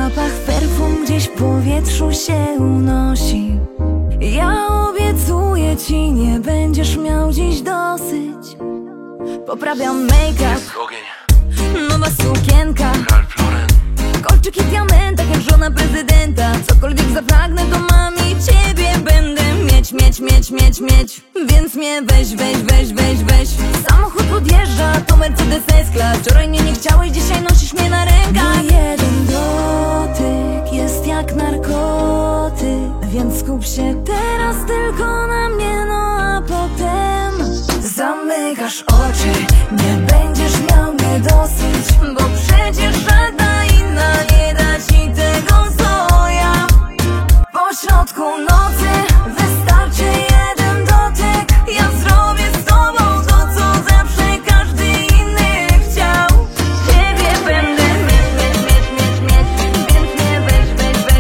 Zapach perfum gdzieś w powietrzu się unosi. Ja obiecuję ci, nie będziesz miał dziś dosyć. Poprawiam make-up, nowa sukienka, kolczyki w diamentach jak żona prezydenta. Cokolwiek zapragnę, to mam i ciebie będę mieć. Więc mnie weź. Samochód podjeżdża, to Mercedes S-Class. Wczoraj mnie nie chciałeś, dzisiaj nosisz mnie na rękach. Mój jeden dotyk jest jak narkotyk, więc skup się teraz tylko na mnie, no a potem zamykasz oczy, nie będziesz miał mnie dosyć, bo przecież żadna inna nie da ci tego, co ja. Pośrodku nocy wystarczy jeden dotyk. Ja zrobię z tobą to, co zawsze każdy inny chciał. Ciebie będę mieć. Więc mnie weź.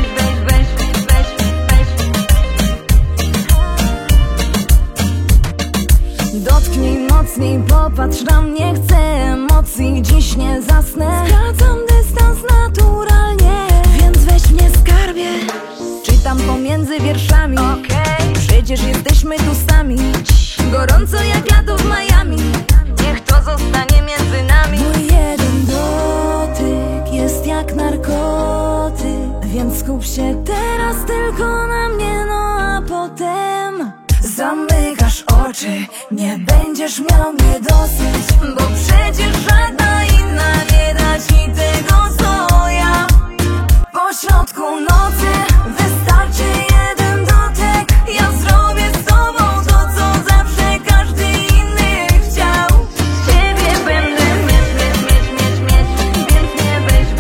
Dotknij mocniej, popatrz na mnie, chcę emocji, dziś nie zasnę. Skracam dystans naturalnie, więc weź mnie, skarbie. Czytam pomiędzy wierszami, przecież jesteśmy tu sami. Gorąco jak lato w Miami, niech to zostanie między nami. Mój jeden dotyk jest jak narkotyk, więc skup się teraz tylko na mnie, no a potem zamykasz oczy, nie będziesz miał mnie dosyć, bo przecież żadna inna nie da ci tego, co ja. Pośrodku nocy wystarczy jeden dotyk. Ja zrobię z tobą to, co zawsze każdy inny chciał. Ciebie będę mieć. Więc mnie weź.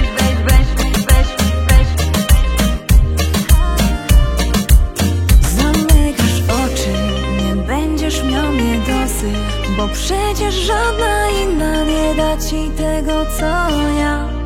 Zamykasz oczy, nie będziesz miał mnie dosyć, bo przecież żadna inna nie da ci tego, co ja.